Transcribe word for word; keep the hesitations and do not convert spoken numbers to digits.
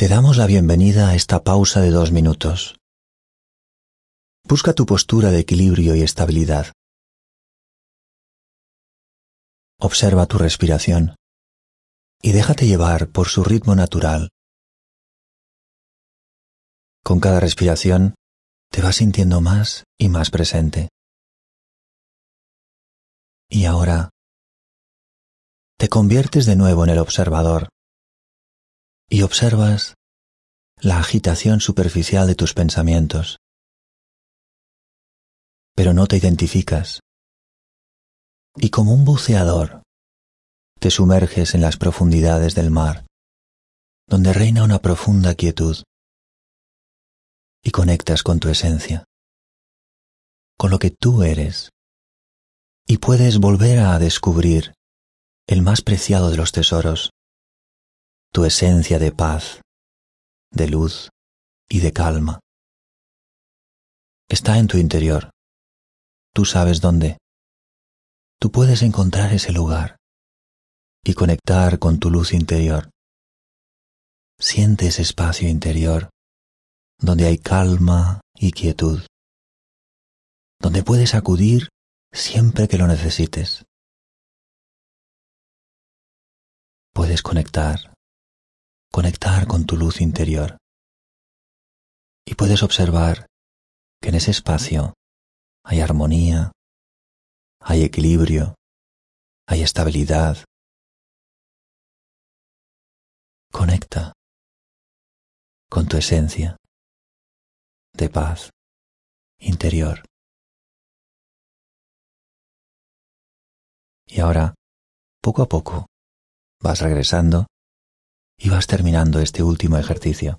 Te damos la bienvenida a esta pausa de dos minutos. Busca tu postura de equilibrio y estabilidad. Observa tu respiración y déjate llevar por su ritmo natural. Con cada respiración te vas sintiendo más y más presente. Y ahora te conviertes de nuevo en el observador y observas la agitación superficial de tus pensamientos. Pero no te identificas. Y como un buceador, te sumerges en las profundidades del mar, donde reina una profunda quietud, y conectas con tu esencia, con lo que tú eres, y puedes volver a descubrir el más preciado de los tesoros, tu esencia de paz, de luz y de calma. Está en tu interior. Tú sabes dónde. Tú puedes encontrar ese lugar y conectar con tu luz interior. Siente ese espacio interior donde hay calma y quietud, donde puedes acudir siempre que lo necesites. Puedes conectar, conectar con tu luz interior y puedes observar que en ese espacio hay armonía, hay equilibrio, hay estabilidad. Conecta con tu esencia de paz interior. Y ahora, poco a poco, vas regresando y vas terminando este último ejercicio.